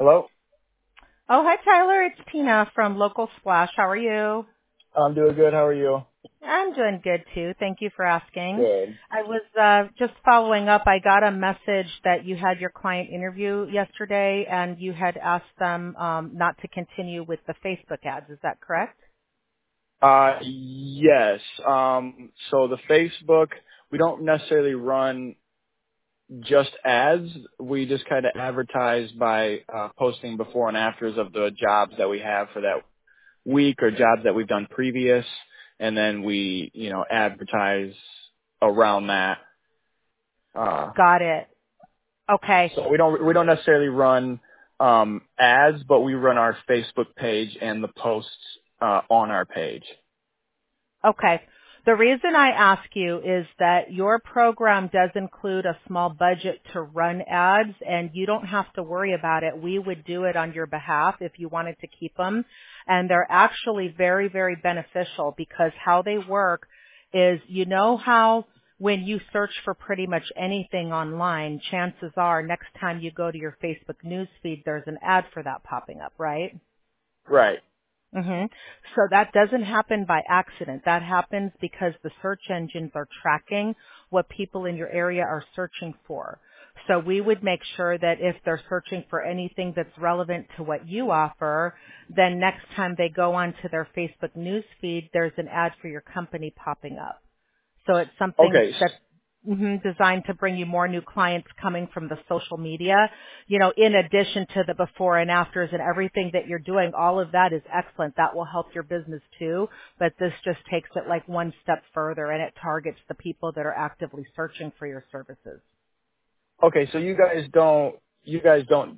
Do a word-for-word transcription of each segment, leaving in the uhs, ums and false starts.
Hello? Oh, hi, Tyler. It's Tina from Local Splash. How are you? I'm doing good. How are you? I'm doing good, too. Thank you for asking. Good. I was uh, just following up. I got a message that you had your client interview yesterday, and you had asked them um, not to continue with the Facebook ads. Is that correct? Uh, yes. Um, so the Facebook, we don't necessarily run just ads. We just kind of advertise by uh, posting before and afters of the jobs that we have for that week or jobs that we've done previous, and then we, you know, advertise around that. Uh, Got it. Okay. so we don't we don't necessarily run um, ads, but we run our Facebook page and the posts uh, on our page. Okay. The reason I ask you is that your program does include a small budget to run ads, and you don't have to worry about it. We would do it on your behalf if you wanted to keep them. And they're actually very, very beneficial because how they work is, you know how when you search for pretty much anything online, chances are next time you go to your Facebook news feed, there's an ad for that popping up, right? Right. hmm So that doesn't happen by accident. That happens because the search engines are tracking what people in your area are searching for. So we would make sure that if they're searching for anything that's relevant to what you offer, then next time they go onto their Facebook news feed, there's an ad for your company popping up. So it's something Okay. that's mhm, designed to bring you more new clients coming from the social media. You know, in addition to the before and afters and everything that you're doing, all of that is excellent. That will help your business too. But this just takes it like one step further and it targets the people that are actively searching for your services. Okay. So you guys don't you guys don't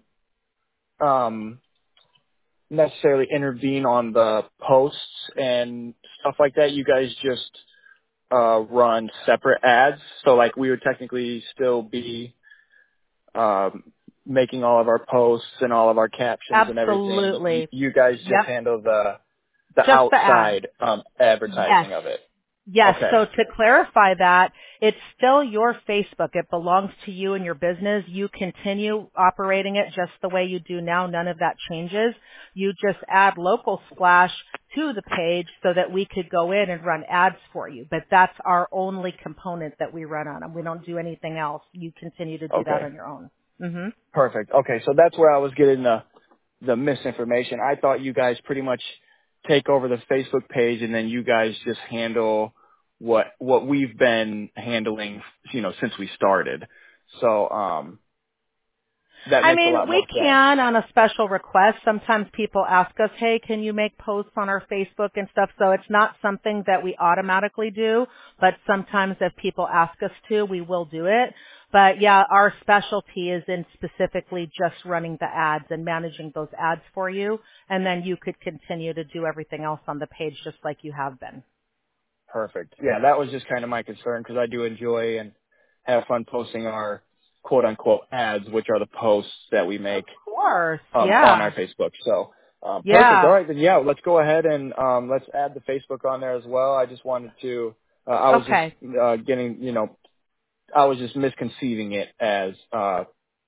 um, necessarily intervene on the posts and stuff like that. You guys just uh, run separate ads. So like we would technically still be um, making all of our posts and all of our captions and everything. You, Absolutely. you guys just Yep. handle the the Just the ad. outside um, Yes. advertising of it. Yes. Okay. So to clarify that, it's still your Facebook. It belongs to you and your business. You continue operating it just the way you do now. None of that changes. You just add Local Splash to the page so that we could go in and run ads for you. But that's our only component that we run on them. We don't do anything else. You continue to do that Okay. on your own. hmm Perfect. Okay. So that's where I was getting the the misinformation. I thought you guys pretty much take over the Facebook page and then you guys just handle what what we've been handling, you know, since we started. So um that I makes a mean, lot we more sense. can on a special request. Sometimes people ask us, hey, can you make posts on our Facebook and stuff? So it's not something that we automatically do, but sometimes if people ask us to, we will do it. But yeah, our specialty is in specifically just running the ads and managing those ads for you. And then you could continue to do everything else on the page just like you have been. Perfect. Yeah, that was just kind of my concern because I do enjoy and have fun posting our quote unquote ads, which are the posts that we Of make course. um, on our Yeah. Facebook. So um, perfect. All Yeah. right, then yeah, let's go ahead and um, let's add the Facebook on there as well. I just wanted to. Uh, I was just Okay. uh, getting, you know, I was just misconceiving it as uh,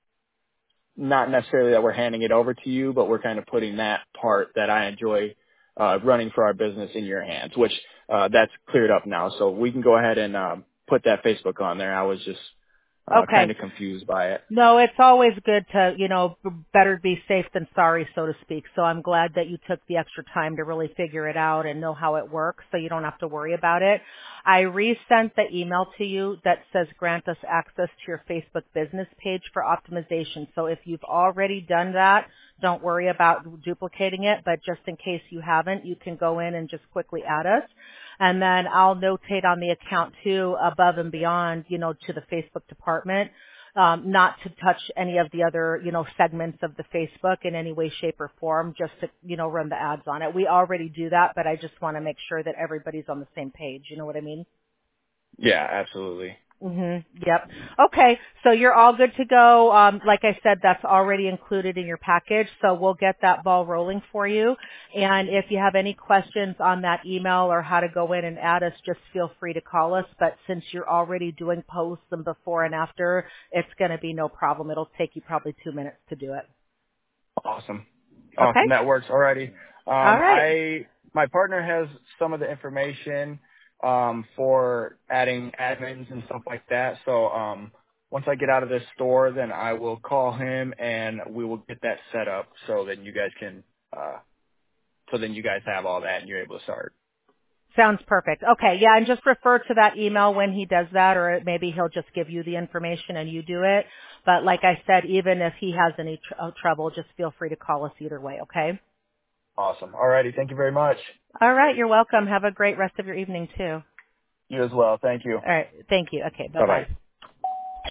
not necessarily that we're handing it over to you, but we're kind of putting that part that I enjoy uh, running for our business in your hands, which uh, that's cleared up now. So we can go ahead and um, put that Facebook on there. I was just uh, Okay. kind of confused by it. No, it's always good to, you know, b- better be safe than sorry, so to speak. So I'm glad that you took the extra time to really figure it out and know how it works so you don't have to worry about it. I resent the email to you that says grant us access to your Facebook business page for optimization. So if you've already done that, don't worry about duplicating it, but just in case you haven't, you can go in and just quickly add us. And then I'll notate on the account too, above and beyond, you know, to the Facebook department, um, not to touch any of the other, you know, segments of the Facebook in any way, shape, or form, just to, you know, run the ads on it. We already do that, but I just want to make sure that everybody's on the same page. You know what I mean? Yeah, absolutely. Mhm. Yep. Okay. So you're all good to go. Um, like I said, that's already included in your package. So we'll get that ball rolling for you. And if you have any questions on that email or how to go in and add us, just feel free to call us. But since you're already doing posts and before and after, it's going to be no problem. It'll take you probably two minutes to do it. Awesome. Okay? Awesome. That works. Alrighty. All Um, right. I, my partner has some of the information, um, for adding admins and stuff like that. So, um, once I get out of this store, then I will call him and we will get that set up so then you guys can, uh, so then you guys have all that and you're able to start. Sounds perfect. Okay, yeah, and just refer to that email when he does that, or maybe he'll just give you the information and you do it. But like I said, even if he has any tr- uh, trouble, just feel free to call us either way, okay? Awesome. Alrighty. Thank you very much. All right, you're welcome. Have a great rest of your evening, too. You as well. Thank you. All right, thank you. Okay, Bye bye. bye-bye.